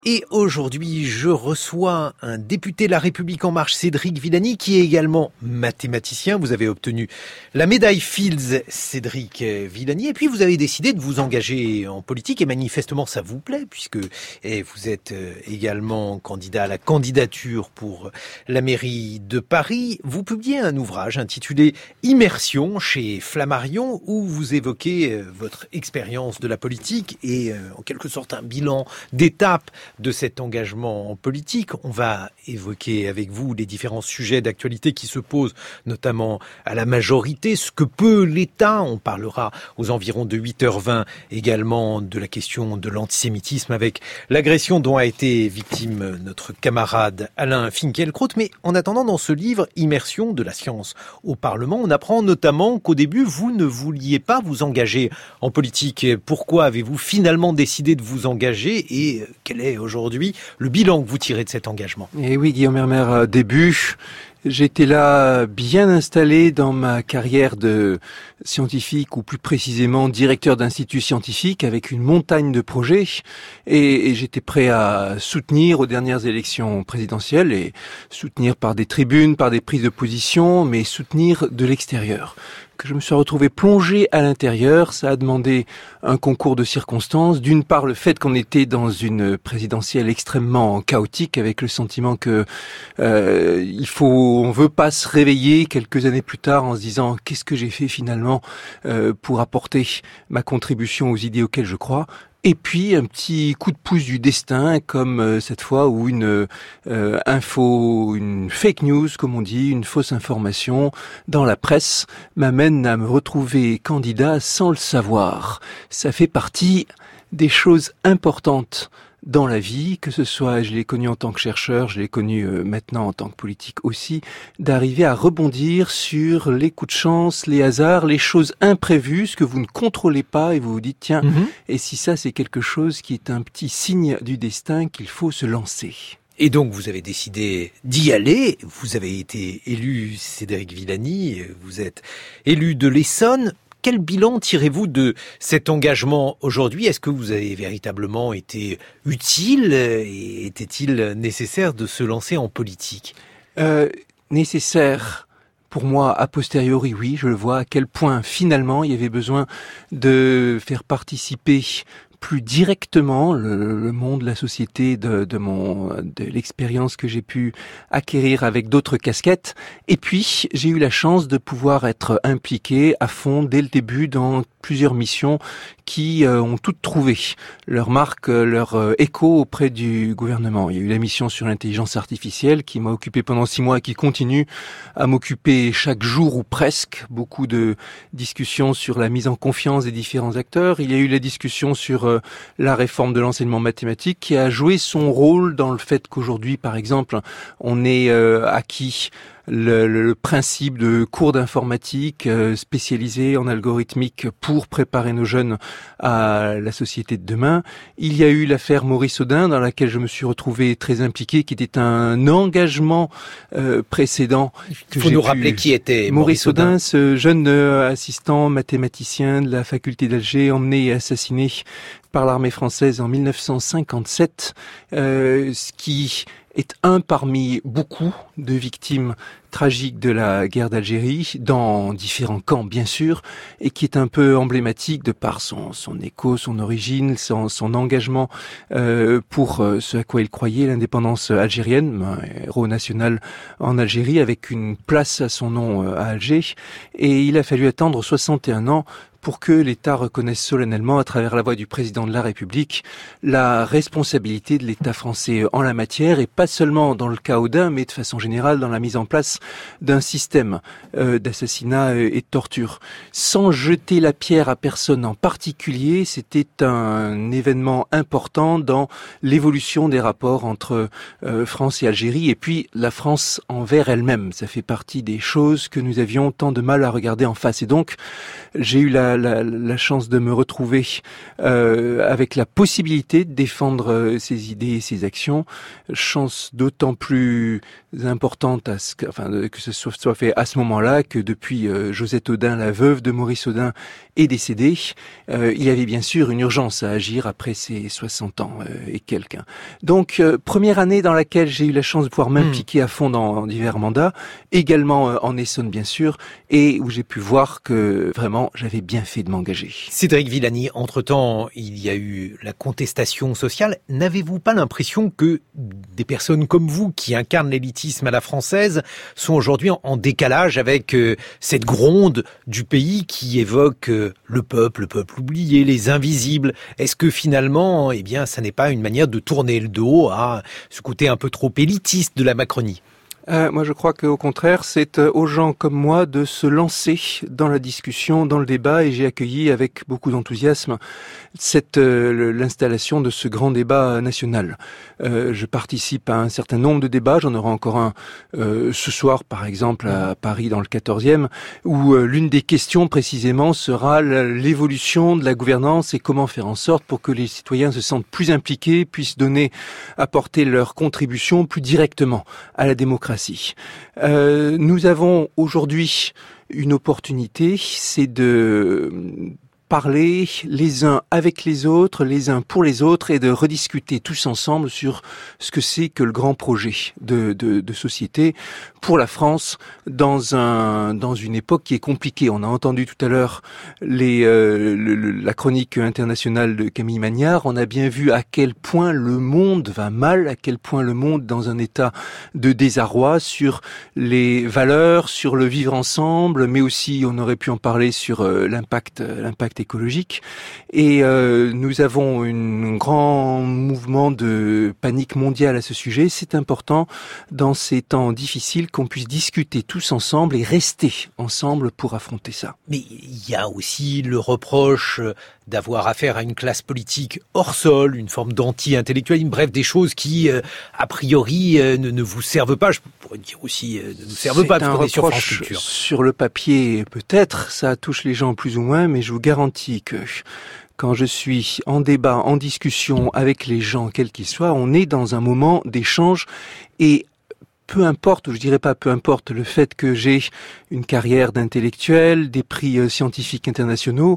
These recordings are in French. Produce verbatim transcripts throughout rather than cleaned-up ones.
Et aujourd'hui, je reçois un député La République En Marche, Cédric Villani, qui est également mathématicien. Vous avez obtenu la médaille Fields, Cédric Villani, et puis vous avez décidé de vous engager en politique, et manifestement ça vous plaît, puisque et vous êtes également candidat à la candidature pour la mairie de Paris. Vous publiez un ouvrage intitulé Immersion chez Flammarion, où vous évoquez votre expérience de la politique et en quelque sorte un bilan d'étape de cet engagement en politique. On va évoquer avec vous les différents sujets d'actualité qui se posent, notamment à la majorité, ce que peut l'État. On parlera aux environs de huit heures vingt également de la question de l'antisémitisme avec l'agression dont a été victime notre camarade Alain Finkielkraut. Mais en attendant, dans ce livre, Immersion de la science au Parlement, on apprend notamment qu'au début, vous ne vouliez pas vous engager en politique. Pourquoi avez-vous finalement décidé de vous engager et quel est aujourd'hui le bilan que vous tirez de cet engagement? Eh oui, Guillaume Hermer, début, j'étais là bien installé dans ma carrière de scientifique, ou plus précisément directeur d'institut scientifique, avec une montagne de projets, et, et j'étais prêt à soutenir aux dernières élections présidentielles, et soutenir par des tribunes, par des prises de position, mais soutenir de l'extérieur. Que je me suis retrouvé plongé à l'intérieur, ça a demandé un concours de circonstances. D'une part, le fait qu'on était dans une présidentielle extrêmement chaotique, avec le sentiment que euh, il faut, on veut pas se réveiller quelques années plus tard en se disant qu'est-ce que j'ai fait finalement euh, pour apporter ma contribution aux idées auxquelles je crois. Et puis un petit coup de pouce du destin, comme euh, cette fois où une euh, info, une fake news, comme on dit, une fausse information dans la presse m'amène à me retrouver candidat sans le savoir. Ça fait partie des choses importantes dans la vie, que ce soit, je l'ai connu en tant que chercheur, je l'ai connu euh, maintenant en tant que politique aussi, d'arriver à rebondir sur les coups de chance, les hasards, les choses imprévues, ce que vous ne contrôlez pas, et vous vous dites, tiens, mm-hmm. et si ça c'est quelque chose qui est un petit signe du destin qu'il faut se lancer. Et donc, vous avez décidé d'y aller. Vous avez été élu, Cédric Villani, vous êtes élu de l'Essonne. Quel bilan tirez-vous de cet engagement aujourd'hui? Est-ce que vous avez véritablement été utile et était-il nécessaire de se lancer en politique? euh, Nécessaire. Pour moi, a posteriori, oui, je le vois à quel point finalement il y avait besoin de faire participer plus directement le, le monde, la société de, de mon, de l'expérience que j'ai pu acquérir avec d'autres casquettes. Et puis, j'ai eu la chance de pouvoir être impliqué à fond dès le début dans plusieurs missions qui euh, ont toutes trouvé leur marque, leur euh, écho auprès du gouvernement. Il y a eu la mission sur l'intelligence artificielle qui m'a occupé pendant six mois et qui continue à m'occuper chaque jour ou presque. Beaucoup de discussions sur la mise en confiance des différents acteurs. Il y a eu la discussion sur euh, la réforme de l'enseignement mathématique qui a joué son rôle dans le fait qu'aujourd'hui, par exemple, on est euh, acquis Le, le, le principe de cours d'informatique euh, spécialisés en algorithmique pour préparer nos jeunes à la société de demain. Il y a eu l'affaire Maurice Audin dans laquelle je me suis retrouvé très impliqué, qui était un engagement euh, précédent. Il faut nous rappeler qui était Maurice Audin, ce jeune euh, assistant mathématicien de la faculté d'Alger, emmené et assassiné par l'armée française en mille neuf cent cinquante-sept, euh, ce qui est un parmi beaucoup de victimes tragiques de la guerre d'Algérie, dans différents camps bien sûr, et qui est un peu emblématique de par son, son écho, son origine, son, son engagement euh, pour euh, ce à quoi il croyait, l'indépendance algérienne, un héros national en Algérie, avec une place à son nom euh, à Alger. Et il a fallu attendre soixante et un ans pour que l'État reconnaisse solennellement, à travers la voix du président de la République, la responsabilité de l'État français en la matière, et pas seulement dans le cas Audin, mais de façon générale dans la mise en place d'un système euh, d'assassinat et de torture. Sans jeter la pierre à personne en particulier, c'était un événement important dans l'évolution des rapports entre euh, France et Algérie, et puis la France envers elle-même. Ça fait partie des choses que nous avions tant de mal à regarder en face. Et donc, j'ai eu la La, la chance de me retrouver euh, avec la possibilité de défendre euh, ses idées et ses actions. Chance urgence d'autant plus importante à ce que, enfin, que ce soit, soit fait à ce moment-là que depuis euh, Josette Audin, la veuve de Maurice Audin, est décédée, euh, il y avait bien sûr une urgence à agir après ses soixante ans euh, et quelques. Donc, euh, première année dans laquelle j'ai eu la chance de pouvoir m'impliquer mmh. à fond dans, dans divers mandats, également euh, en Essonne bien sûr, et où j'ai pu voir que vraiment j'avais bien fait de m'engager. Cédric Villani, entre-temps, il y a eu la contestation sociale. N'avez-vous pas l'impression que des personnes comme vous, qui incarnent l'élitisme à la française, sont aujourd'hui en décalage avec euh, cette gronde du pays qui évoque euh, le peuple, le peuple oublié, les invisibles? Est-ce que finalement, eh bien, ça n'est pas une manière de tourner le dos à ce côté un peu trop élitiste de la Macronie? Euh, moi, je crois qu'au contraire, c'est euh, aux gens comme moi de se lancer dans la discussion, dans le débat, et j'ai accueilli avec beaucoup d'enthousiasme cette euh, l'installation de ce grand débat national. Euh, je participe à un certain nombre de débats, j'en aurai encore un euh, ce soir, par exemple, à Paris, dans le quatorzième, où euh, l'une des questions, précisément, sera l'évolution de la gouvernance et comment faire en sorte pour que les citoyens se sentent plus impliqués, puissent donner, apporter leur contribution plus directement à la démocratie. Euh, nous avons aujourd'hui une opportunité, c'est de parler les uns avec les autres, les uns pour les autres, et de rediscuter tous ensemble sur ce que c'est que le grand projet de, de, de société pour la France dans un dans une époque qui est compliquée. On a entendu tout à l'heure les euh, le, le, la chronique internationale de Camille Magnard. On a bien vu à quel point le monde va mal, à quel point le monde est dans un état de désarroi sur les valeurs, sur le vivre ensemble, mais aussi on aurait pu en parler sur euh, l'impact l'impact écologique. Et euh, nous avons un grand mouvement de panique mondiale à ce sujet. C'est important dans ces temps difficiles qu'on puisse discuter tous ensemble et rester ensemble pour affronter ça. Mais il y a aussi le reproche d'avoir affaire à une classe politique hors sol, une forme d'anti-intellectualisme, bref, des choses qui, euh, a priori, euh, ne, ne vous servent pas. Je pourrais dire aussi, euh, ne nous servent pas, parce qu'on est sur France Culture. Sur le papier, peut-être, ça touche les gens plus ou moins, mais je vous garantis que quand je suis en débat, en discussion avec les gens, quels qu'ils soient, on est dans un moment d'échange, et peu importe, ou je dirais pas peu importe, le fait que j'ai une carrière d'intellectuel, des prix scientifiques internationaux,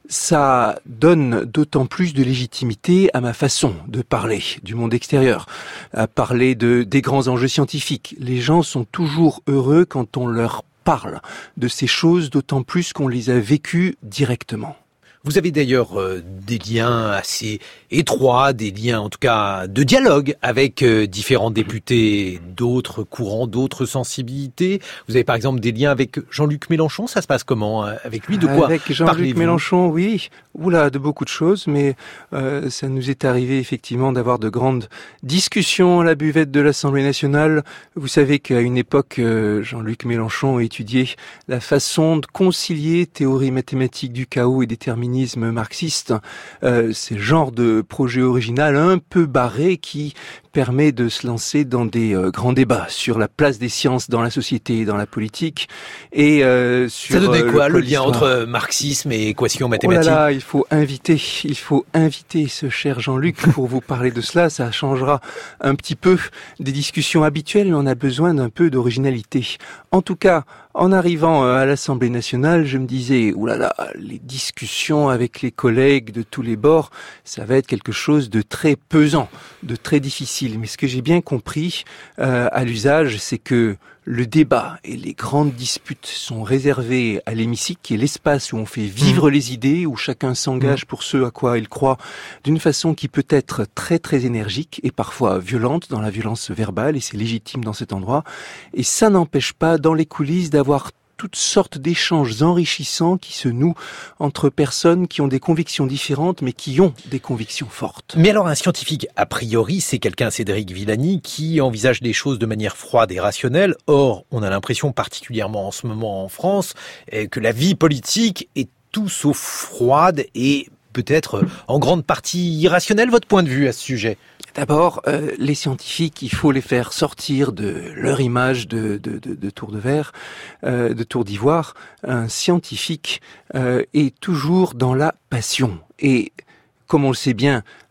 ça donne d'autant plus de légitimité à ma façon de parler du monde extérieur, à parler de des grands enjeux scientifiques. Les gens sont toujours heureux quand on leur parle de ces choses, d'autant plus qu'on les a vécues directement. Vous avez d'ailleurs euh, des liens assez étroits, des liens en tout cas de dialogue avec euh, différents députés d'autres courants, d'autres sensibilités. Vous avez par exemple des liens avec Jean-Luc Mélenchon, ça se passe comment avec lui? De quoi Avec Jean-Luc Mélenchon, oui, oula, de beaucoup de choses, mais euh, ça nous est arrivé effectivement d'avoir de grandes discussions à la buvette de l'Assemblée nationale. Vous savez qu'à une époque, euh, Jean-Luc Mélenchon étudiait la façon de concilier théorie mathématique du chaos et déterminisme marxiste. Euh, c'est le genre de projet original un peu barré qui permet de se lancer dans des euh, grands débats sur la place des sciences dans la société et dans la politique. Et euh, sur, ça donnait quoi, euh, le, le lien entre marxisme et équation mathématique? Oh là là, il faut inviter, il faut inviter ce cher Jean-Luc pour vous parler de cela. Ça changera un petit peu des discussions habituelles, mais on a besoin d'un peu d'originalité. En tout cas, en arrivant à l'Assemblée nationale, je me disais, oh là là, les discussions avec les collègues de tous les bords, ça va être quelque chose de très pesant, de très difficile. Mais ce que j'ai bien compris euh, à l'usage, c'est que le débat et les grandes disputes sont réservés à l'hémicycle, qui est l'espace où on fait vivre mmh. les idées, où chacun s'engage mmh. pour ce à quoi il croit, d'une façon qui peut être très très énergique et parfois violente dans la violence verbale, et c'est légitime dans cet endroit. Et ça n'empêche pas, dans les coulisses, d'avoir toutes sortes d'échanges enrichissants qui se nouent entre personnes qui ont des convictions différentes, mais qui ont des convictions fortes. Mais alors un scientifique, a priori, c'est quelqu'un, Cédric Villani, qui envisage des choses de manière froide et rationnelle. Or, on a l'impression, particulièrement en ce moment en France, que la vie politique est tout sauf froide et peut-être en grande partie irrationnelle. Votre point de vue à ce sujet? D'abord, euh, les scientifiques, il faut les faire sortir de leur image de, de, de, de tour de verre, euh, de tour d'ivoire. Un scientifique euh, est toujours dans la passion. Et comme on le sait bien,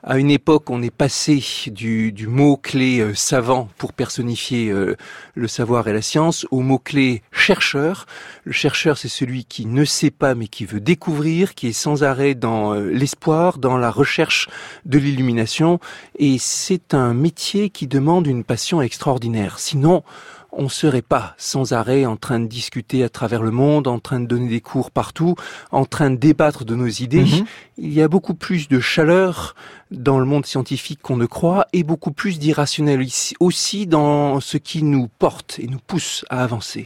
À une époque, on est passé du, du mot-clé euh, savant pour personnifier euh, le savoir et la science au mot-clé chercheur. Le chercheur, c'est celui qui ne sait pas mais qui veut découvrir, qui est sans arrêt dans euh, l'espoir, dans la recherche de l'illumination. Et c'est un métier qui demande une passion extraordinaire. Sinon, on ne serait pas sans arrêt en train de discuter à travers le monde, en train de donner des cours partout, en train de débattre de nos idées. Mmh. Il y a beaucoup plus de chaleur dans le monde scientifique qu'on ne croit et beaucoup plus d'irrationnel aussi dans ce qui nous porte et nous pousse à avancer.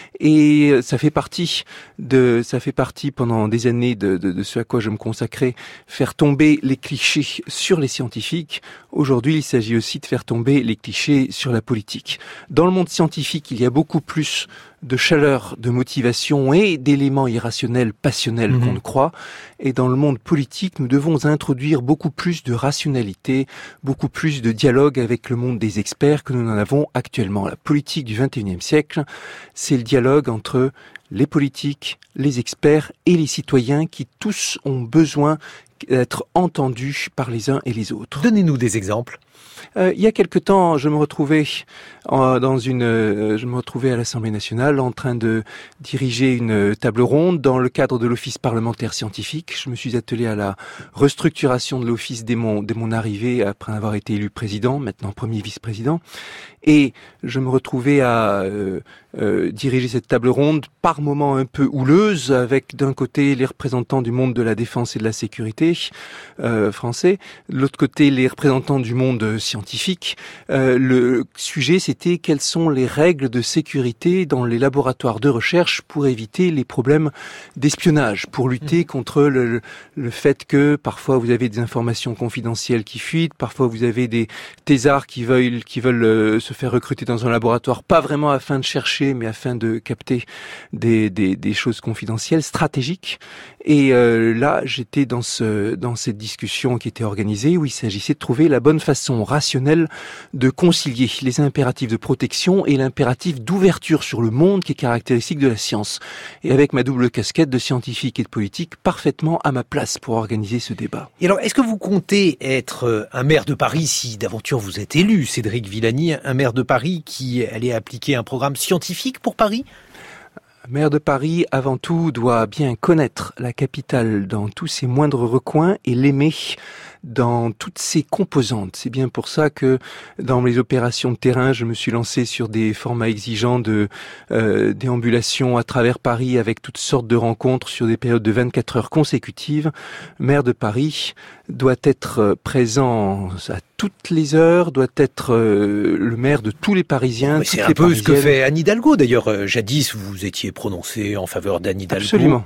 Et ça fait partie de, ça fait partie pendant des années de, de, de ce à quoi je me consacrais, faire tomber les clichés sur les scientifiques. Aujourd'hui, il s'agit aussi de faire tomber les clichés sur la politique. Dans le monde scientifique, il y a beaucoup plus de chaleur, de motivation et d'éléments irrationnels, passionnels mmh. qu'on ne croit. Et dans le monde politique, nous devons introduire beaucoup plus de rationalité, beaucoup plus de dialogue avec le monde des experts que nous n'en avons actuellement. La politique du vingt et unième siècle, c'est le dialogue entre les politiques, les experts et les citoyens qui tous ont besoin d'être entendus par les uns et les autres. Donnez-nous des exemples. Euh, il y a quelque temps, je me retrouvais en, dans une, euh, je me retrouvais à l'Assemblée nationale en train de diriger une table ronde dans le cadre de l'Office parlementaire scientifique. Je me suis attelé à la restructuration de l'Office dès mon, dès mon arrivée, après avoir été élu président, maintenant premier vice-président. Et je me retrouvais à euh, euh, diriger cette table ronde par moments un peu houleuse, avec d'un côté les représentants du monde de la défense et de la sécurité euh, français, de l'autre côté les représentants du monde scientifique. Euh, le sujet, c'était quelles sont les règles de sécurité dans les laboratoires de recherche pour éviter les problèmes d'espionnage, pour lutter contre le, le fait que parfois vous avez des informations confidentielles qui fuitent, parfois vous avez des thésards qui veulent, qui veulent euh, se faire recruter dans un laboratoire, pas vraiment afin de chercher, mais afin de capter des, des, des choses confidentielles, stratégiques. Et euh, là, j'étais dans ce, dans cette discussion qui était organisée, où il s'agissait de trouver la bonne façon rationnelle de concilier les impératifs de protection et l'impératif d'ouverture sur le monde qui est caractéristique de la science. Et avec ma double casquette de scientifique et de politique, parfaitement à ma place pour organiser ce débat. Et alors, est-ce que vous comptez être un maire de Paris si d'aventure vous êtes élu, Cédric Villani, un maire de Paris qui allait appliquer un programme scientifique pour Paris ? Un maire de Paris, avant tout, doit bien connaître la capitale dans tous ses moindres recoins et l'aimer dans toutes ses composantes. C'est bien pour ça que dans les opérations de terrain, je me suis lancé sur des formats exigeants de euh, déambulation à travers Paris avec toutes sortes de rencontres sur des périodes de vingt-quatre heures consécutives. Maire de Paris doit être présent à toutes les heures, doit être euh, le maire de tous les Parisiens. C'est un peu ce que fait Anne Hidalgo. D'ailleurs, euh, jadis, vous étiez prononcé en faveur d'Anne Hidalgo. Absolument.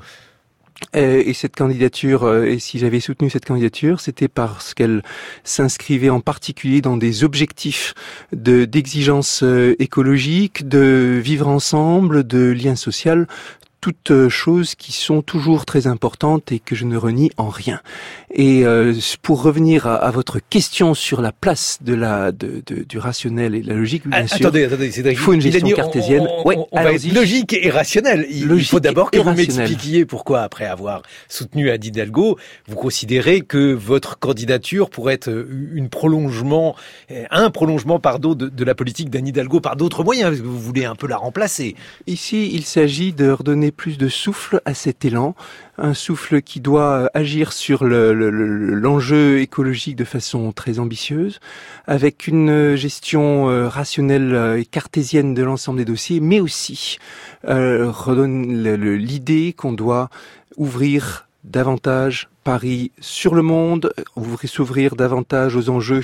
Et cette candidature, et si j'avais soutenu cette candidature, c'était parce qu'elle s'inscrivait en particulier dans des objectifs de d'exigence écologique, de vivre ensemble, de lien social, toutes choses qui sont toujours très importantes et que je ne renie en rien. Et euh, pour revenir à, à votre question sur la place de la de, de, du rationnel et de la logique, bien ah, sûr, attendez, attendez, Cédric, il faut une gestion on, cartésienne. On, on, ouais, on va être logique et rationnel. Il, il faut d'abord que vous m'expliquiez pourquoi, après avoir soutenu Anne Hidalgo, vous considérez que votre candidature pourrait être une prolongement, un prolongement, pardon, de, de la politique d'Anne Hidalgo par d'autres moyens, parce que vous voulez un peu la remplacer. Ici, il s'agit de redonner plus de souffle à cet élan, un souffle qui doit agir sur le, le, le, l'enjeu écologique de façon très ambitieuse, avec une gestion euh, rationnelle et cartésienne de l'ensemble des dossiers, mais aussi euh, redonne le, le, l'idée qu'on doit ouvrir davantage Paris sur le monde, ouvrir, s'ouvrir davantage aux enjeux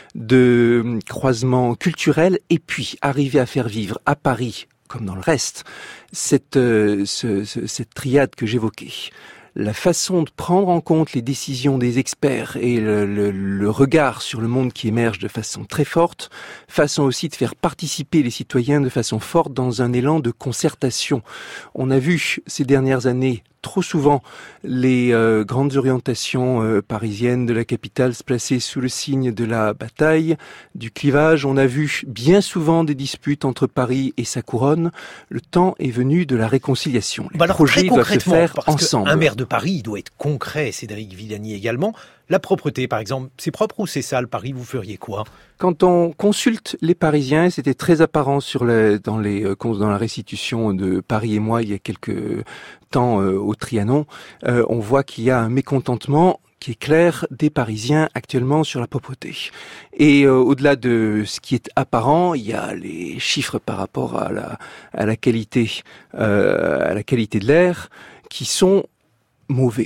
de croisement culturel, et puis arriver à faire vivre à Paris, comme dans le reste, cette, euh, ce, ce, cette triade que j'évoquais. La façon de prendre en compte les décisions des experts et le, le, le regard sur le monde qui émerge de façon très forte, façon aussi de faire participer les citoyens de façon forte dans un élan de concertation. On a vu ces dernières années trop souvent les euh, grandes orientations euh, parisiennes de la capitale se placer sous le signe de la bataille, du clivage. On a vu bien souvent des disputes entre Paris et sa couronne. Le temps est venu de la réconciliation. Les bah alors, projets doivent se faire parce ensemble. Un maire de Paris, il doit être concret, Cédric Villani également. La propreté, par exemple, c'est propre ou c'est sale? Paris, vous feriez quoi? Quand on consulte les Parisiens, c'était très apparent sur les, dans, les, dans la restitution de Paris et moi il y a quelques temps euh, au Trianon, euh, on voit qu'il y a un mécontentement qui est clair des Parisiens actuellement sur la propreté. Et euh, au-delà de ce qui est apparent, il y a les chiffres par rapport à la, à la qualité, euh, à la qualité de l'air qui sont mauvais.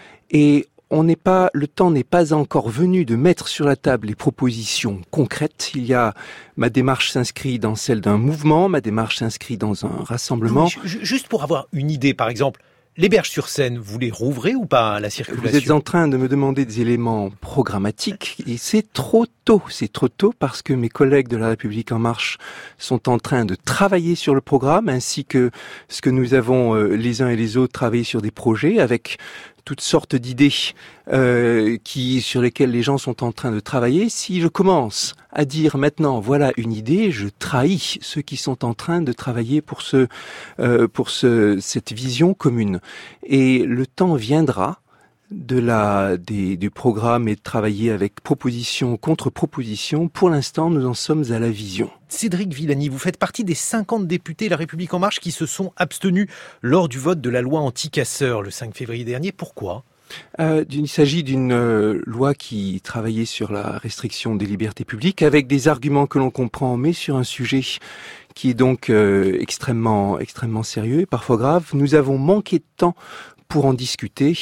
Et on n'est pas, le temps n'est pas encore venu de mettre sur la table les propositions concrètes. Il y a, ma démarche s'inscrit dans celle d'un mouvement, ma démarche s'inscrit dans un rassemblement. Oui, juste pour avoir une idée, par exemple, les Berges-sur-Seine, vous les rouvrez ou pas à la circulation? Vous êtes en train de me demander des éléments programmatiques et c'est trop tôt. C'est trop tôt parce que mes collègues de La République En Marche sont en train de travailler sur le programme ainsi que ce que nous avons euh, les uns et les autres travaillé sur des projets avec toutes sortes d'idées euh, qui sur lesquelles les gens sont en train de travailler. Si je commence à dire maintenant voilà une idée, je trahis ceux qui sont en train de travailler pour ce euh, pour ce cette vision commune. Et le temps viendra de la des, du programme et de travailler avec proposition contre proposition. Pour l'instant, nous en sommes à la vision. Cédric Villani, vous faites partie des cinquante députés La République En Marche qui se sont abstenus lors du vote de la loi anti-casseurs le cinq février dernier. Pourquoi ? Euh, il s'agit d'une euh, loi qui travaillait sur la restriction des libertés publiques avec des arguments que l'on comprend, mais sur un sujet qui est donc euh, extrêmement, extrêmement sérieux et parfois grave. Nous avons manqué de temps pour en discuter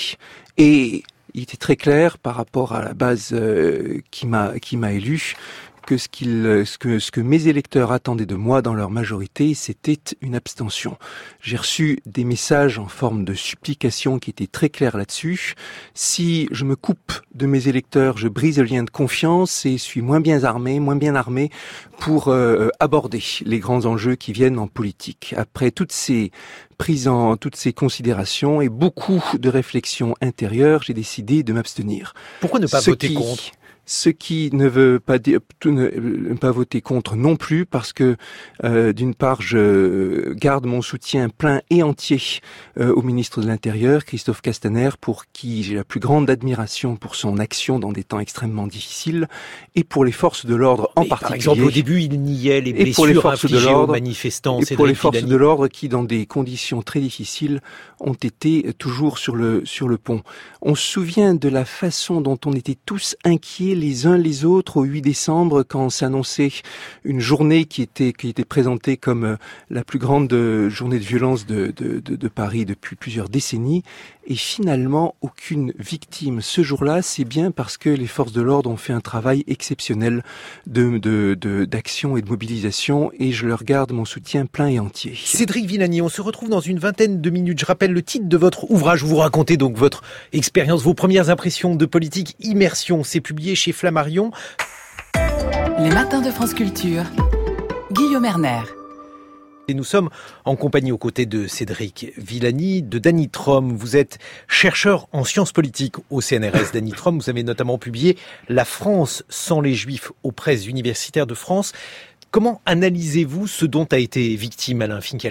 et il était très clair par rapport à la base euh, qui m'a qui m'a élu que ce qu'il ce que ce que mes électeurs attendaient de moi dans leur majorité, c'était une abstention. J'ai reçu des messages en forme de supplication qui étaient très clairs là-dessus. Si je me coupe de mes électeurs, je brise le lien de confiance et suis moins bien armé, moins bien armé pour euh, aborder les grands enjeux qui viennent en politique. Après toutes ces prises en toutes ces considérations et beaucoup de réflexions intérieures, j'ai décidé de m'abstenir. Pourquoi ne pas Ce voter qui... contre ? Ce qui ne veut pas dire ne, ne pas voter contre non plus, parce que euh, d'une part, je garde mon soutien plein et entier euh, au ministre de l'Intérieur, Christophe Castaner, pour qui j'ai la plus grande admiration pour son action dans des temps extrêmement difficiles, et pour les forces de l'ordre en Mais particulier. Par exemple, au début, il niait les blessures et pour les forces infligées de l'ordre, aux manifestants. Et Cédric pour les forces Villani. de l'ordre qui, dans des conditions très difficiles, ont été toujours sur le sur le pont. On se souvient de la façon dont on était tous inquiets les uns les autres au huit décembre quand s'annonçait une journée qui était qui était présentée comme la plus grande journée de violence de de de, de Paris depuis plusieurs décennies. Et finalement, aucune victime ce jour-là, c'est bien parce que les forces de l'ordre ont fait un travail exceptionnel de, de, de, d'action et de mobilisation, et je leur garde mon soutien plein et entier. Cédric Villani, on se retrouve dans une vingtaine de minutes. Je rappelle le titre de votre ouvrage. Vous racontez donc votre expérience, vos premières impressions de politique, Immersion. C'est publié chez Flammarion. Les matins de France Culture. Guillaume Erner. Et nous sommes en compagnie aux côtés de Cédric Villani, de Dany Trom. Vous êtes chercheur en sciences politiques au C N R S. Dany Trom, vous avez notamment publié « La France sans les Juifs » aux presses universitaires de France. Comment analysez-vous ce dont a été victime Alain Finkielkraut ?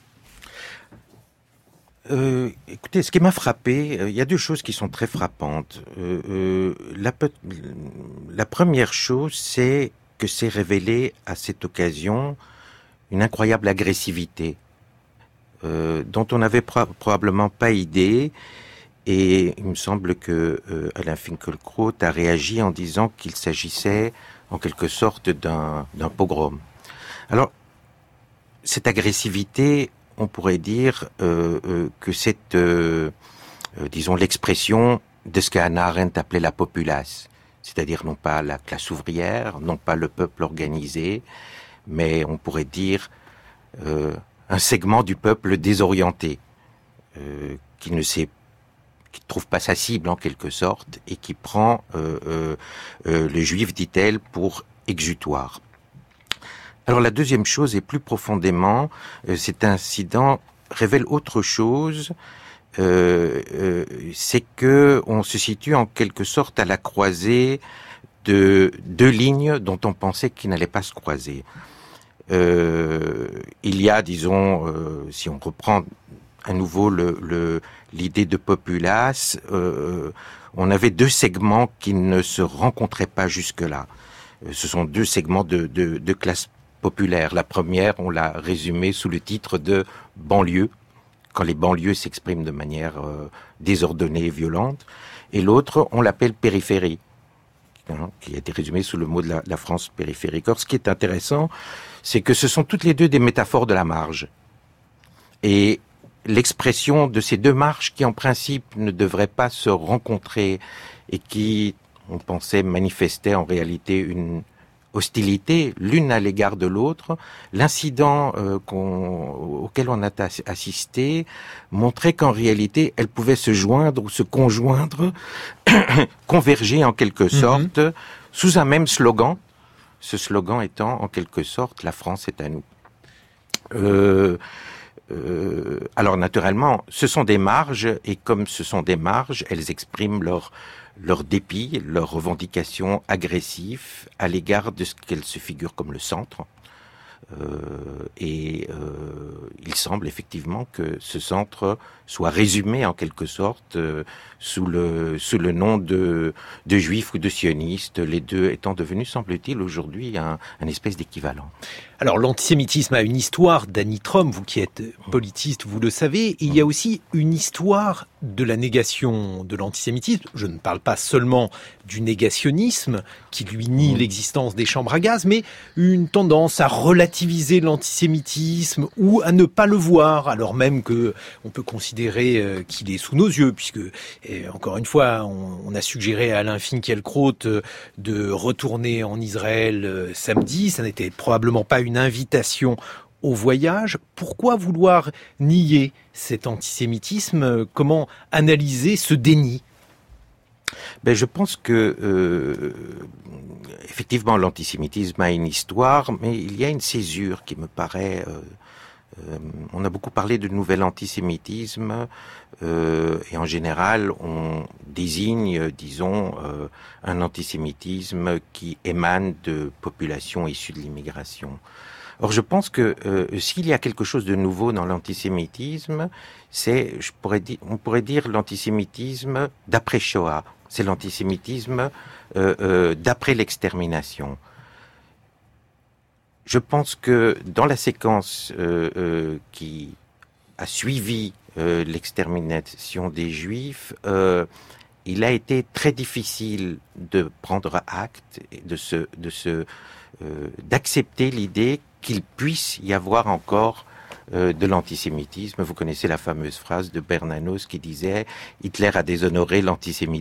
Euh, écoutez, ce qui m'a frappé, euh, il y a deux choses qui sont très frappantes. Euh, euh, la, la première chose, c'est que s'est révélé à cette occasion une incroyable agressivité euh, dont on n'avait pro- probablement pas idée, et il me semble que euh, Alain Finkielkraut a réagi en disant qu'il s'agissait en quelque sorte d'un, d'un pogrom. Alors, cette agressivité, on pourrait dire euh, euh, que c'est, euh, euh, disons, l'expression de ce qu'Hannah Arendt appelait la populace, c'est-à-dire non pas la classe ouvrière, non pas le peuple organisé, mais on pourrait dire euh, un segment du peuple désorienté, euh, qui ne sait, qui ne trouve pas sa cible en quelque sorte, et qui prend euh, euh, euh, le juif, dit-elle, pour exutoire. Alors la deuxième chose, et plus profondément, euh, cet incident révèle autre chose, euh, euh, c'est que on se situe en quelque sorte à la croisée de deux lignes dont on pensait qu'ils n'allaient pas se croiser. Euh, il y a, disons, euh, si on reprend à nouveau le, le, l'idée de populace, euh, on avait deux segments qui ne se rencontraient pas jusque-là. Ce sont deux segments de, de, de classe populaire. La première, on l'a résumée sous le titre de banlieue, quand les banlieues s'expriment de manière euh, désordonnée et violente. Et l'autre, on l'appelle périphérie, hein, qui a été résumée sous le mot de la, la France périphérique. Or, ce qui est intéressant, c'est que ce sont toutes les deux des métaphores de la marge. Et l'expression de ces deux marges qui, en principe, ne devraient pas se rencontrer et qui, on pensait, manifestaient en réalité une hostilité l'une à l'égard de l'autre, l'incident euh, qu'on, auquel on a assisté montrait qu'en réalité, elles pouvaient se joindre ou se conjoindre, converger en quelque sorte, mm-hmm. sous un même slogan, ce slogan étant en quelque sorte « La France est à nous euh, ». Euh, alors naturellement, ce sont des marges, et comme ce sont des marges, elles expriment leur leur dépit, leur revendication agressive à l'égard de ce qu'elles se figurent comme le centre. Euh, et euh, il semble effectivement que ce centre soit résumé en quelque sorte euh, sous le sous le nom de de juifs ou de sionistes, les deux étant devenus, semble-t-il, aujourd'hui un, un espèce d'équivalent. Alors l'antisémitisme a une histoire, Danny Trom, vous qui êtes politiste, vous le savez, il y a aussi une histoire de la négation de l'antisémitisme. Je ne parle pas seulement du négationnisme qui lui nie mmh. l'existence des chambres à gaz, mais une tendance à relativiser l'antisémitisme ou à ne pas le voir, alors même que on peut considérer euh, qu'il est sous nos yeux, puisque et encore une fois, on, on a suggéré à Alain Finkielkraut euh, de retourner en Israël euh, samedi. Ça n'était probablement pas une invitation au voyage. Pourquoi vouloir nier cet antisémitisme ? Comment analyser ce déni ? Ben, je pense que euh, effectivement l'antisémitisme a une histoire, mais il y a une césure qui me paraît. Euh, euh, on a beaucoup parlé de nouvel antisémitisme euh, et en général on désigne, disons, euh, un antisémitisme qui émane de populations issues de l'immigration. Or, je pense que euh, s'il y a quelque chose de nouveau dans l'antisémitisme, c'est, je pourrais dire, on pourrait dire l'antisémitisme d'après Shoah. C'est l'antisémitisme euh, euh, d'après l'extermination. Je pense que dans la séquence euh, euh, qui a suivi euh, l'extermination des Juifs, euh, il a été très difficile de prendre acte, de se, de se, euh, d'accepter l'idée qu'il puisse y avoir encore euh, de l'antisémitisme. Vous connaissez la fameuse phrase de Bernanos qui disait « Hitler a déshonoré l'antisémitisme ».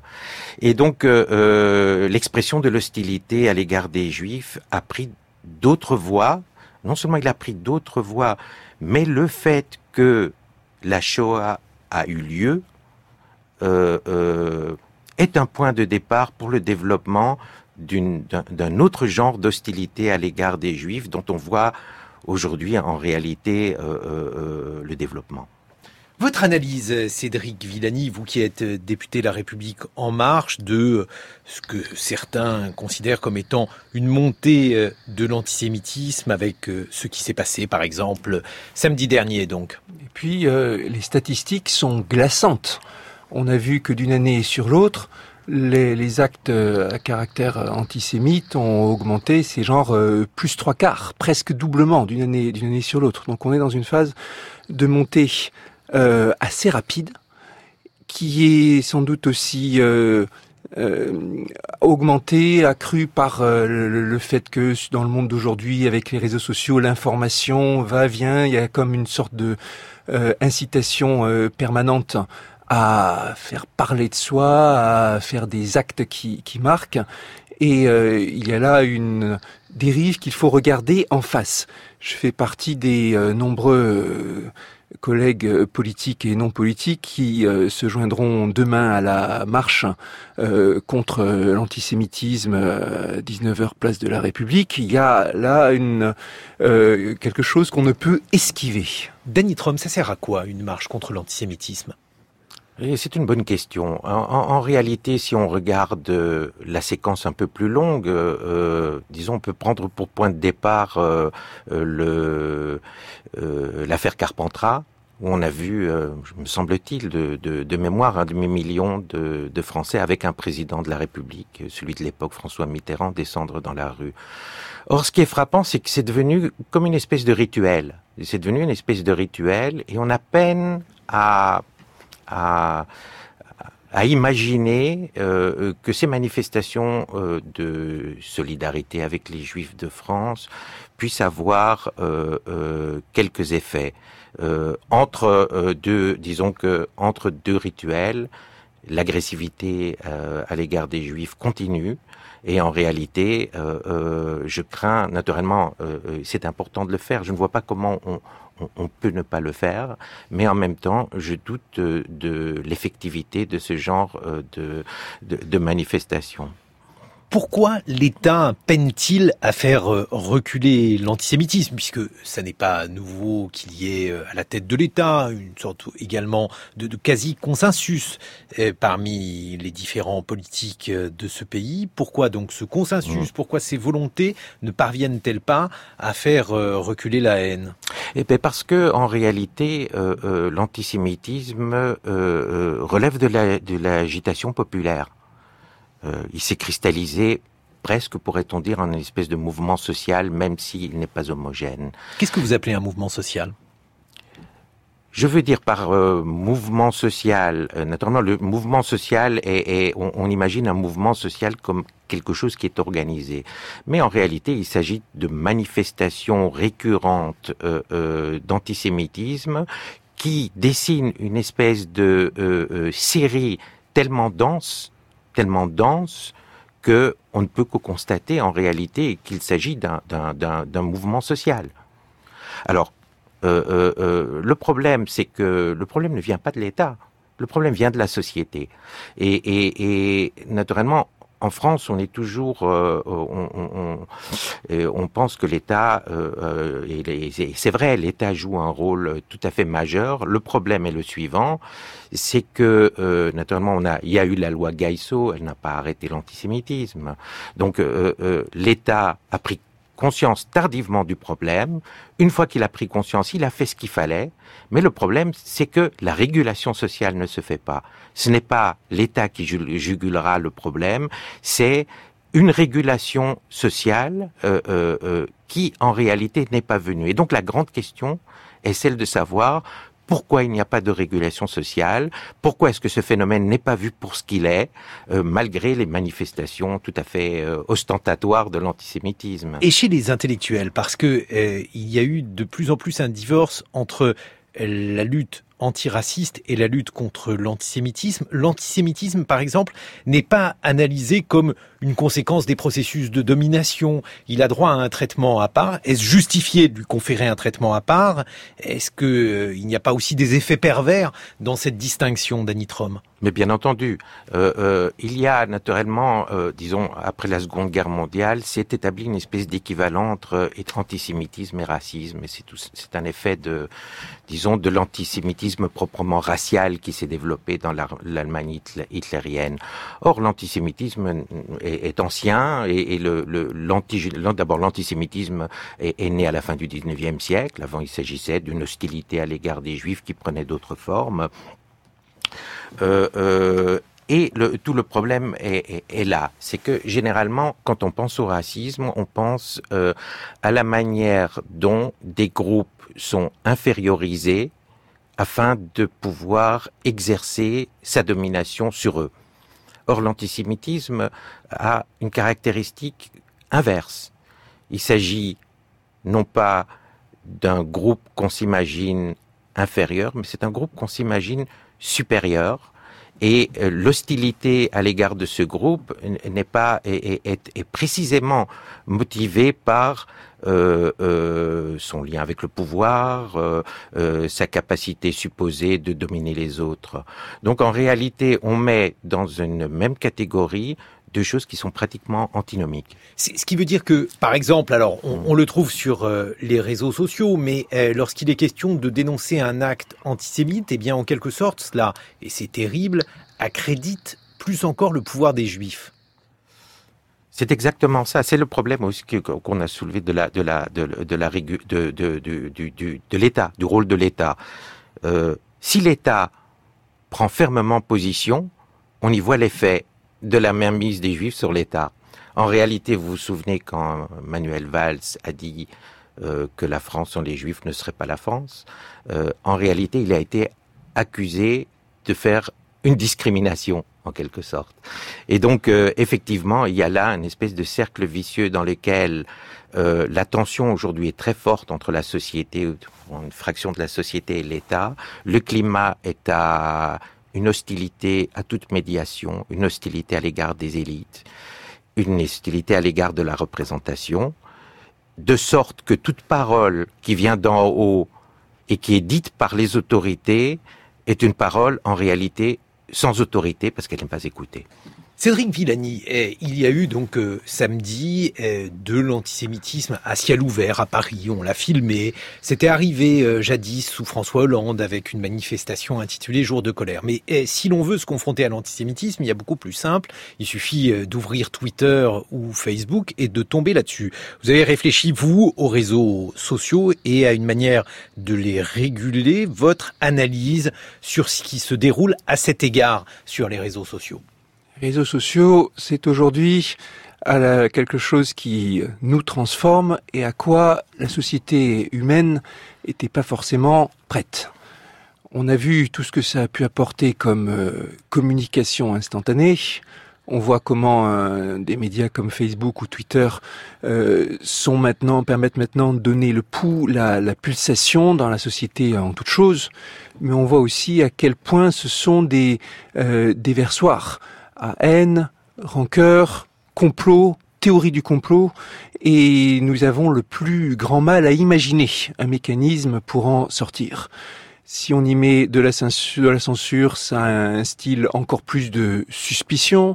Et donc, euh, euh, l'expression de l'hostilité à l'égard des Juifs a pris d'autres voies. Non seulement il a pris d'autres voies, mais le fait que la Shoah a eu lieu euh, euh, est un point de départ pour le développement D'une, d'un, d'un autre genre d'hostilité à l'égard des Juifs dont on voit aujourd'hui en réalité euh, euh, le développement. Votre analyse, Cédric Villani, vous qui êtes député La République En Marche, de ce que certains considèrent comme étant une montée de l'antisémitisme avec ce qui s'est passé, par exemple, samedi dernier, donc. Et puis, euh, les statistiques sont glaçantes. On a vu que d'une année sur l'autre, Les, les actes à caractère antisémite ont augmenté, c'est genre euh, plus trois quarts, presque doublement d'une année, d'une année sur l'autre. Donc on est dans une phase de montée euh, assez rapide, qui est sans doute aussi euh, euh, augmentée, accrue par euh, le, le fait que dans le monde d'aujourd'hui, avec les réseaux sociaux, l'information va, vient, il y a comme une sorte de euh, incitation euh, permanente à faire parler de soi, à faire des actes qui, qui marquent. Et euh, il y a là une dérive qu'il faut regarder en face. Je fais partie des euh, nombreux euh, collègues politiques et non politiques qui euh, se joindront demain à la marche euh, contre l'antisémitisme, euh, dix-neuf heures place de la République. Il y a là une euh, quelque chose qu'on ne peut esquiver. Danny Trom, ça sert à quoi une marche contre l'antisémitisme ? Et c'est une bonne question. En, en, en réalité, si on regarde euh, la séquence un peu plus longue, euh, disons, on peut prendre pour point de départ euh, euh, le, euh, l'affaire Carpentras, où on a vu, euh, me semble-t-il, de, de, de mémoire, un demi-million de, de Français avec un président de la République, celui de l'époque, François Mitterrand, descendre dans la rue. Or, ce qui est frappant, c'est que c'est devenu comme une espèce de rituel. C'est devenu une espèce de rituel, et on a peine à, à, à imaginer euh, que ces manifestations euh, de solidarité avec les Juifs de France puissent avoir euh, euh, quelques effets. Euh, entre euh, deux, disons que entre deux rituels, l'agressivité euh, à l'égard des Juifs continue, et en réalité, euh, euh, je crains naturellement, euh, c'est important de le faire. Je ne vois pas comment on, on, on peut ne pas le faire, mais en même temps, je doute de, de l'effectivité de ce genre euh, de, de, de manifestations. Pourquoi l'État peine-t-il à faire reculer l'antisémitisme, puisque ça n'est pas nouveau qu'il y ait à la tête de l'État une sorte également de, de quasi-consensus parmi les différents politiques de ce pays. Pourquoi donc ce consensus, mmh. pourquoi ces volontés ne parviennent-elles pas à faire reculer la haine ? Eh bien parce que en réalité, euh, euh, l'antisémitisme euh, euh, relève de la, de l'agitation populaire. Euh, il s'est cristallisé presque, pourrait-on dire, en une espèce de mouvement social, même s'il n'est pas homogène. Qu'est-ce que vous appelez un mouvement social ? Je veux dire par euh, mouvement social, euh, naturellement, le mouvement social est, est on, on imagine un mouvement social comme quelque chose qui est organisé. Mais en réalité, il s'agit de manifestations récurrentes euh, euh, d'antisémitisme qui dessinent une espèce de euh, euh, série tellement dense tellement dense que on ne peut que constater en réalité qu'il s'agit d'un, d'un, d'un, d'un mouvement social. Alors, euh, euh, euh, le problème, c'est que le problème ne vient pas de l'État, le problème vient de la société. Et, et, et naturellement, en France, on est toujours, euh, on, on, on, on pense que l'État, euh, et c'est vrai, l'État joue un rôle tout à fait majeur. Le problème est le suivant, c'est que euh, naturellement, on a, il y a eu la loi Gaïsso, elle n'a pas arrêté l'antisémitisme. Donc, euh, euh, l'État a pris conscience tardivement du problème. Une fois qu'il a pris conscience, il a fait ce qu'il fallait. Mais le problème, c'est que la régulation sociale ne se fait pas. Ce n'est pas l'État qui jugulera le problème, c'est une régulation sociale euh, euh, euh, qui, en réalité, n'est pas venue. Et donc, la grande question est celle de savoir pourquoi il n'y a pas de régulation sociale, pourquoi est-ce que ce phénomène n'est pas vu pour ce qu'il est, euh, malgré les manifestations tout à fait euh, ostentatoires de l'antisémitisme. Et chez les intellectuels, parce que euh, il y a eu de plus en plus un divorce entre la lutte antiraciste et la lutte contre l'antisémitisme. L'antisémitisme, par exemple, n'est pas analysé comme une conséquence des processus de domination. Il a droit à un traitement à part. Est-ce justifié de lui conférer un traitement à part ? Est-ce que euh, il n'y a pas aussi des effets pervers dans cette distinction d'Anitrom ? Mais bien entendu, euh, euh, il y a naturellement, euh, disons, après la Seconde Guerre mondiale, s'est établi une espèce d'équivalent entre antisémitisme et racisme. Et c'est, tout, c'est un effet de, disons, de l'antisémitisme proprement racial qui s'est développé dans la, l'Allemagne hitlérienne. Or, l'antisémitisme est, est ancien et, et le, le, l'anti, d'abord l'antisémitisme est, est né à la fin du dix-neuvième siècle. Avant, il s'agissait d'une hostilité à l'égard des Juifs qui prenait d'autres formes. Euh, euh, et le, tout le problème est, est, est là. C'est que généralement, quand on pense au racisme, on pense euh, à la manière dont des groupes sont infériorisés afin de pouvoir exercer sa domination sur eux. Or, l'antisémitisme a une caractéristique inverse. Il s'agit non pas d'un groupe qu'on s'imagine inférieur, mais c'est un groupe qu'on s'imagine supérieur, et euh, l'hostilité à l'égard de ce groupe n'est pas est, est, est précisément motivée par euh, euh, son lien avec le pouvoir, euh, euh, sa capacité supposée de dominer les autres. Donc en réalité, on met dans une même catégorie deux choses qui sont pratiquement antinomiques. C'est, ce qui veut dire que, par exemple, alors on, on le trouve sur euh, les réseaux sociaux, mais euh, lorsqu'il est question de dénoncer un acte antisémite, eh bien en quelque sorte cela, et c'est terrible, accrédite plus encore le pouvoir des Juifs. C'est exactement ça. C'est le problème aussi que, qu'on a soulevé de la de la de, de la de, de, de, du, du, de l'État, du rôle de l'État. Euh, si l'État prend fermement position, on y voit l'effet de la mainmise des Juifs sur l'État. En réalité, vous vous souvenez quand Manuel Valls a dit euh, que la France sans les Juifs ne serait pas la France, euh, en réalité, il a été accusé de faire une discrimination, en quelque sorte. Et donc, euh, effectivement, il y a là une espèce de cercle vicieux dans lequel euh, la tension aujourd'hui est très forte entre la société, une fraction de la société et l'État. Le climat est à une hostilité à toute médiation, une hostilité à l'égard des élites, une hostilité à l'égard de la représentation, de sorte que toute parole qui vient d'en haut et qui est dite par les autorités est une parole, en réalité, sans autorité, parce qu'elle n'est pas écoutée. Cédric Villani, eh, il y a eu donc euh, samedi eh, de l'antisémitisme à ciel ouvert à Paris, on l'a filmé. C'était arrivé euh, jadis sous François Hollande avec une manifestation intitulée Jour de colère. Mais eh, si l'on veut se confronter à l'antisémitisme, il y a beaucoup plus simple. Il suffit euh, d'ouvrir Twitter ou Facebook et de tomber là-dessus. Vous avez réfléchi, vous, aux réseaux sociaux et à une manière de les réguler, votre analyse sur ce qui se déroule à cet égard sur les réseaux sociaux. Les réseaux sociaux, c'est aujourd'hui à la, quelque chose qui nous transforme et à quoi la société humaine n'était pas forcément prête. On a vu tout ce que ça a pu apporter comme euh, communication instantanée. On voit comment euh, des médias comme Facebook ou Twitter euh, sont maintenant permettent maintenant de donner le pouls, la, la pulsation dans la société en toute chose. Mais on voit aussi à quel point ce sont des euh, déversoirs à haine, rancœur, complot, théorie du complot, et nous avons le plus grand mal à imaginer un mécanisme pour en sortir. Si on y met de la censure, de la censure, ça instille encore plus de suspicion.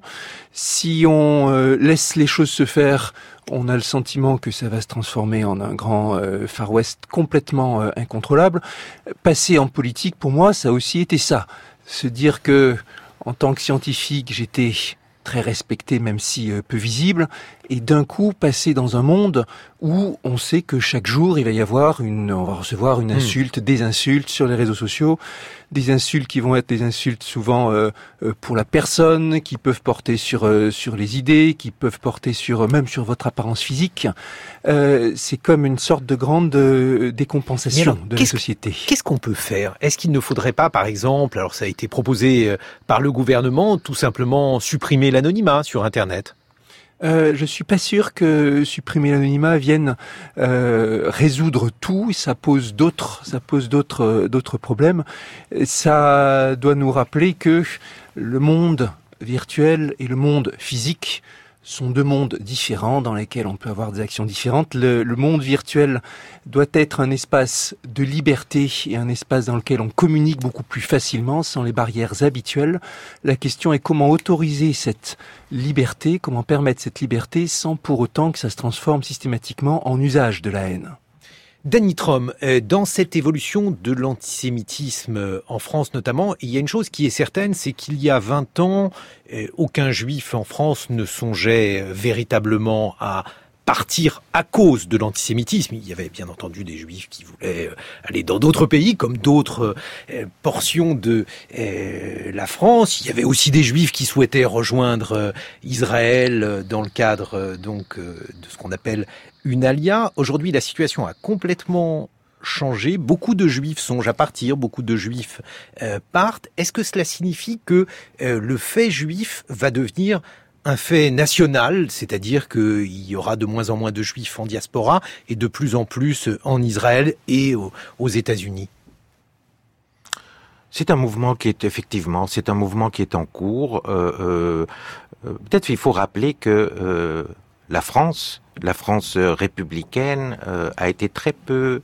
Si on euh, laisse les choses se faire, on a le sentiment que ça va se transformer en un grand euh, Far West complètement euh, incontrôlable. Passer en politique, pour moi, ça a aussi été ça. Se dire que en tant que scientifique, j'étais très respecté, même si euh, peu visible, et d'un coup passer dans un monde où on sait que chaque jour il va y avoir une, on va recevoir une insulte, mmh. des insultes sur les réseaux sociaux, des insultes qui vont être des insultes souvent euh, euh, pour la personne, qui peuvent porter sur euh, sur les idées, qui peuvent porter sur euh, même sur votre apparence physique. Euh, c'est comme une sorte de grande euh, décompensation alors, de la société. Qu'est-ce qu'on peut faire ? Est-ce qu'il ne faudrait pas, par exemple, alors ça a été proposé euh, par le gouvernement, tout simplement supprimer l'anonymat sur Internet ? Euh, je suis pas sûr que supprimer l'anonymat vienne euh, résoudre tout. Ça pose d'autres, ça pose d'autres, d'autres problèmes. Ça doit nous rappeler que le monde virtuel et le monde physique sont deux mondes différents dans lesquels on peut avoir des actions différentes. Le, le monde virtuel doit être un espace de liberté et un espace dans lequel on communique beaucoup plus facilement sans les barrières habituelles. La question est comment autoriser cette liberté, comment permettre cette liberté sans pour autant que ça se transforme systématiquement en usage de la haine. Dany Trom, dans cette évolution de l'antisémitisme en France notamment, il y a une chose qui est certaine, c'est qu'il y a vingt ans, aucun juif en France ne songeait véritablement à partir à cause de l'antisémitisme. Il y avait bien entendu des juifs qui voulaient aller dans d'autres pays, comme d'autres portions de la France. Il y avait aussi des juifs qui souhaitaient rejoindre Israël dans le cadre donc de ce qu'on appelle une alia. Aujourd'hui, la situation a complètement changé. Beaucoup de juifs songent à partir, beaucoup de juifs euh, partent. Est-ce que cela signifie que euh, le fait juif va devenir un fait national, c'est-à-dire qu'il y aura de moins en moins de juifs en diaspora et de plus en plus en Israël et aux, aux États-Unis ? C'est un mouvement qui est effectivement, c'est un mouvement qui est en cours. Euh, euh, peut-être qu'il faut rappeler que euh, la France, la France républicaine, euh, a été très peu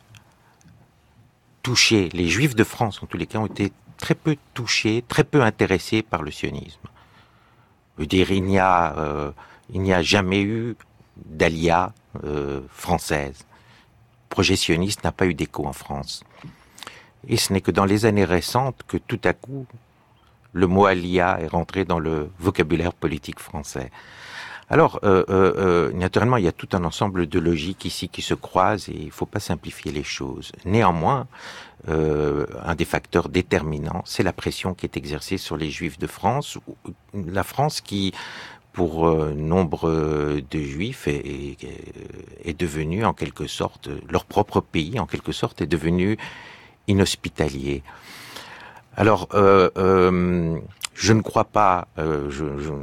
touchée. Les Juifs de France, en tous les cas, ont été très peu touchés, très peu intéressés par le sionisme. Je veux dire, il n'y a, euh, il n'y a jamais eu d'alia euh, française. Le projet sioniste n'a pas eu d'écho en France. Et ce n'est que dans les années récentes que tout à coup, le mot alia est rentré dans le vocabulaire politique français. Alors, euh, euh, naturellement, il y a tout un ensemble de logiques ici qui se croisent et il ne faut pas simplifier les choses. Néanmoins, euh, un des facteurs déterminants, c'est la pression qui est exercée sur les Juifs de France. La France qui, pour euh, nombre de Juifs, est, est, est devenue en quelque sorte, leur propre pays en quelque sorte est devenu inhospitalier. Alors, euh, euh, je ne crois pas, euh, je, je,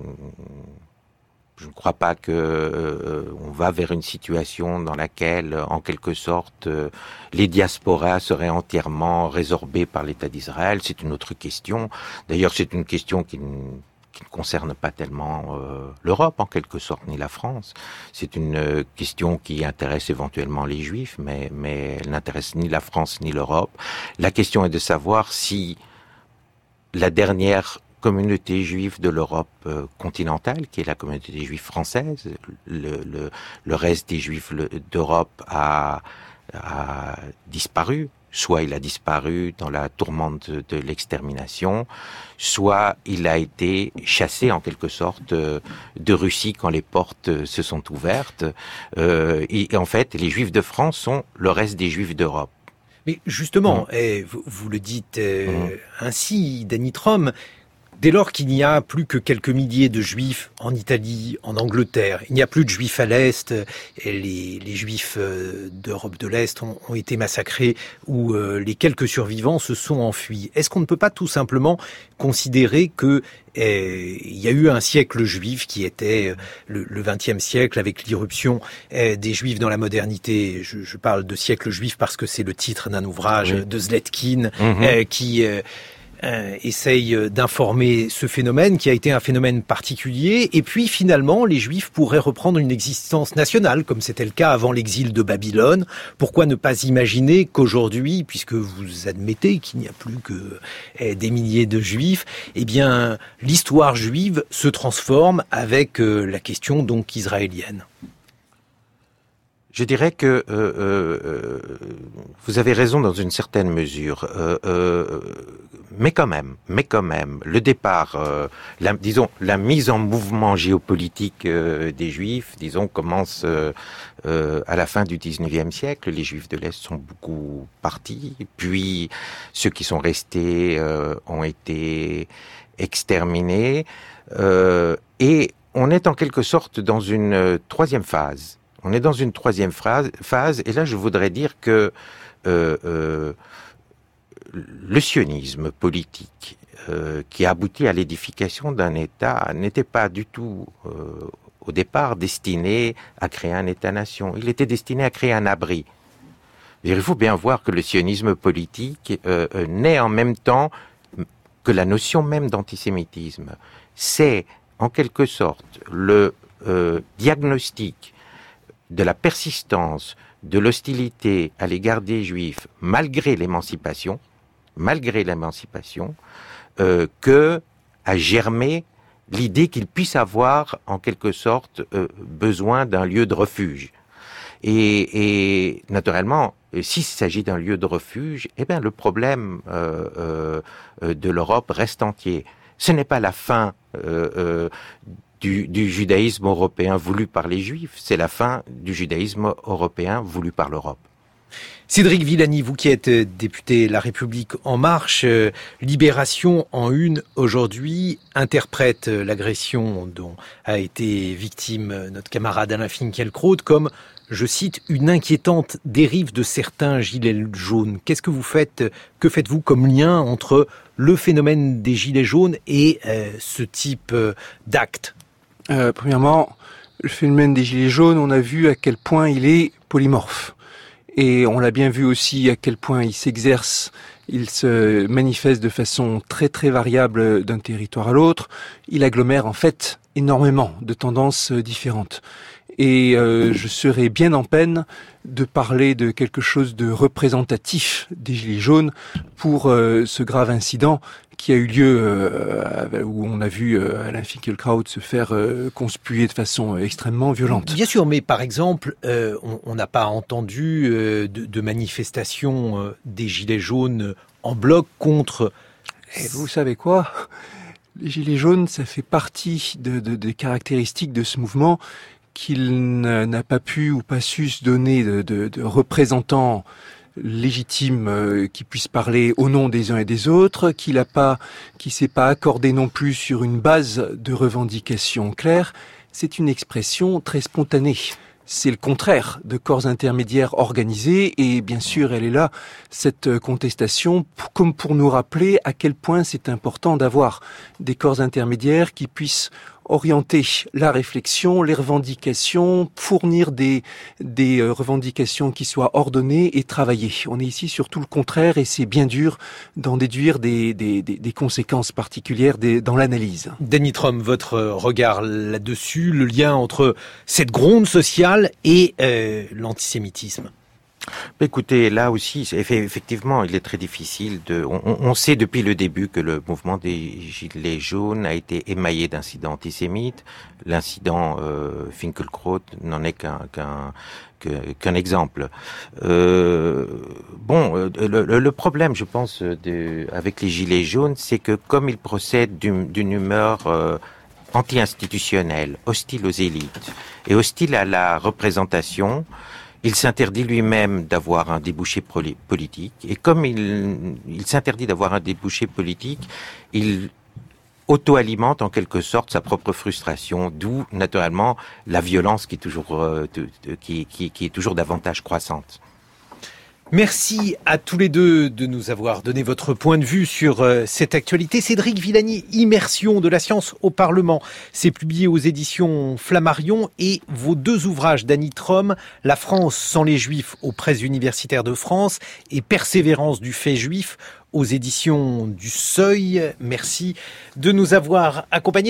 je ne crois pas que euh, on va vers une situation dans laquelle, en quelque sorte, euh, les diasporas seraient entièrement résorbées par l'État d'Israël. C'est une autre question. D'ailleurs, c'est une question qui ne, qui ne concerne pas tellement euh, l'Europe, en quelque sorte, ni la France. C'est une euh, question qui intéresse éventuellement les Juifs, mais, mais elle n'intéresse ni la France ni l'Europe. La question est de savoir si la dernière communauté juive de l'Europe euh, continentale, qui est la communauté juive française, le, le, le reste des Juifs d'Europe a, a disparu. Soit il a disparu dans la tourmente de, de l'extermination, soit il a été chassé en quelque sorte euh, de Russie quand les portes se sont ouvertes. Euh, et, et en fait, les Juifs de France sont le reste des Juifs d'Europe. Mais justement, mmh. eh, vous, vous le dites euh, mmh. ainsi, Danny Tromm, dès lors qu'il n'y a plus que quelques milliers de Juifs en Italie, en Angleterre, il n'y a plus de Juifs à l'Est, et les, les Juifs d'Europe de l'Est ont, ont été massacrés, ou euh, les quelques survivants se sont enfuis. Est-ce qu'on ne peut pas tout simplement considérer que eh, il y a eu un siècle juif qui était le, le vingtième siècle avec l'irruption eh, des Juifs dans la modernité. Je, je parle de siècle juif parce que c'est le titre d'un ouvrage oui. de Zletkin mmh. eh, qui euh, euh, essaye d'informer ce phénomène qui a été un phénomène particulier. Et puis finalement, les Juifs pourraient reprendre une existence nationale, comme c'était le cas avant l'exil de Babylone. Pourquoi ne pas imaginer qu'aujourd'hui, puisque vous admettez qu'il n'y a plus que eh, des milliers de Juifs, eh bien l'histoire juive se transforme avec euh, la question donc israélienne? Je dirais que euh, euh, vous avez raison dans une certaine mesure, euh, euh, mais quand même, mais quand même, le départ, euh, la, disons, la mise en mouvement géopolitique euh, des Juifs, disons, commence euh, euh, à la fin du dix-neuvième siècle. Les Juifs de l'Est sont beaucoup partis, puis ceux qui sont restés euh, ont été exterminés, euh, et on est en quelque sorte dans une euh, troisième phase. On est dans une troisième phase, phase, et là je voudrais dire que euh, euh, le sionisme politique euh, qui a abouti à l'édification d'un État n'était pas du tout euh, au départ destiné à créer un État-nation. Il était destiné à créer un abri. Il faut bien voir que le sionisme politique euh, naît en même temps que la notion même d'antisémitisme. C'est en quelque sorte le euh, diagnostic de la persistance de l'hostilité à l'égard des Juifs, malgré l'émancipation, malgré l'émancipation, euh, que a germé l'idée qu'il puisse avoir, en quelque sorte, euh, besoin d'un lieu de refuge. Et, et naturellement, s'il s'agit d'un lieu de refuge, eh bien, le problème euh, euh, de l'Europe reste entier. Ce n'est pas la fin euh, euh, Du, du judaïsme européen voulu par les Juifs, c'est la fin du judaïsme européen voulu par l'Europe. Cédric Villani, vous qui êtes député La République En Marche, euh, Libération en une aujourd'hui interprète l'agression dont a été victime notre camarade Alain Finkielkraut comme, je cite, une inquiétante dérive de certains gilets jaunes. Qu'est-ce que vous faites, que faites-vous comme lien entre le phénomène des gilets jaunes et euh, ce type euh, d'actes? Euh, premièrement, le phénomène des gilets jaunes, on a vu à quel point il est polymorphe. Et on l'a bien vu aussi à quel point il s'exerce, il se manifeste de façon très très variable d'un territoire à l'autre. Il agglomère en fait énormément de tendances différentes. Et euh, je serais bien en peine de parler de quelque chose de représentatif des Gilets jaunes pour euh, ce grave incident qui a eu lieu, euh, où on a vu euh, Alain Finkielkraut se faire euh, conspuer de façon euh, extrêmement violente. Bien sûr, mais par exemple, euh, on n'a pas entendu euh, de, de manifestations euh, des Gilets jaunes en bloc contre... Et vous savez quoi ? Les Gilets jaunes, ça fait partie de, de, des caractéristiques de ce mouvement qu'il n'a pas pu ou pas su se donner de, de, de représentants légitimes euh, qui puissent parler au nom des uns et des autres, qu'il a pas, qui s'est pas accordé non plus sur une base de revendications claires. C'est une expression très spontanée. C'est le contraire de corps intermédiaires organisés et bien sûr elle est là, cette contestation, comme pour nous rappeler à quel point c'est important d'avoir des corps intermédiaires qui puissent orienter la réflexion, les revendications, fournir des, des revendications qui soient ordonnées et travaillées. On est ici sur tout le contraire et c'est bien dur d'en déduire des, des, des, des conséquences particulières des, dans l'analyse. Danny Trom, votre regard là-dessus, le lien entre cette gronde sociale et euh, l'antisémitisme? Écoutez, là aussi, effectivement, il est très difficile de... On, on sait depuis le début que le mouvement des Gilets jaunes a été émaillé d'incidents antisémites. L'incident euh, Finkielkraut n'en est qu'un qu'un qu'un exemple. Euh, bon, le, le problème, je pense, de, avec les Gilets jaunes, c'est que comme ils procèdent d'une, d'une humeur euh, anti-institutionnelle, hostile aux élites et hostile à la représentation, il s'interdit lui-même d'avoir un débouché politique. Et comme il, il s'interdit d'avoir un débouché politique, il auto-alimente en quelque sorte sa propre frustration, d'où naturellement la violence qui est toujours, euh, de, de, qui, qui, qui est toujours davantage croissante. Merci à tous les deux de nous avoir donné votre point de vue sur euh, cette actualité. Cédric Villani, Immersion de la science au Parlement, c'est publié aux éditions Flammarion, et vos deux ouvrages, Danny Trom, La France sans les Juifs aux presses universitaires de France et Persévérance du fait juif aux éditions du Seuil. Merci de nous avoir accompagnés.